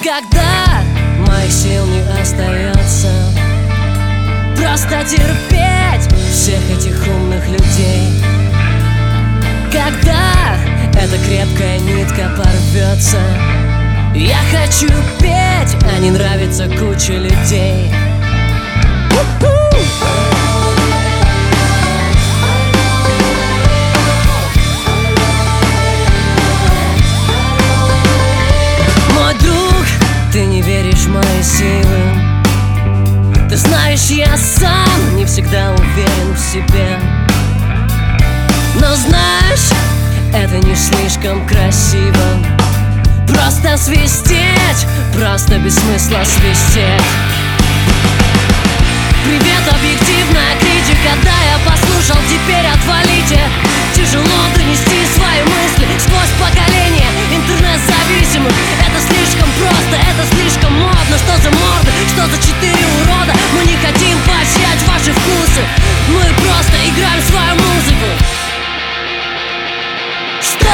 Когда моих сил не остается просто терпеть всех этих умных людей, когда эта крепкая нитка порвется, я хочу петь, а не нравится куча людей. Мой друг, ты не веришь в мои силы. Ты знаешь, я сам не всегда уверен в себе. Но знаешь, это не слишком красиво просто свистеть, просто без смысла свистеть. Привет, объективная критика, да, я послушал, теперь отвалите. Тяжело донести свои мысли сквозь поколение интернет-зависимых. Это слишком просто, это слишком модно. Что за морды, что за 4 урода? Мы не хотим поощрять ваши вкусы, мы просто играем свою музыку. Что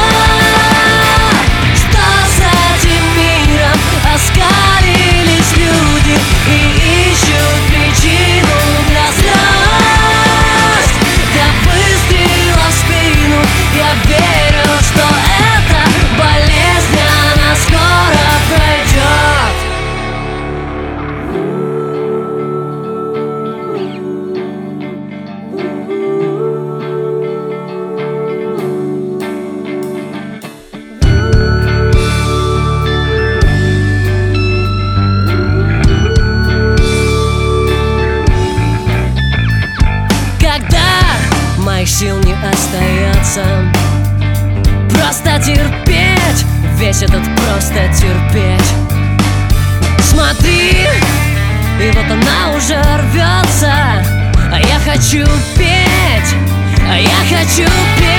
с этим миром? Оскалились люди и ищут причину для слез, для выстрела в спину. Я верю, что эта болезнь, она скоро пройдет. Моих сил не остается просто терпеть весь этот просто терпеть. Смотри, и вот она уже рвется, а я хочу петь, а я хочу петь.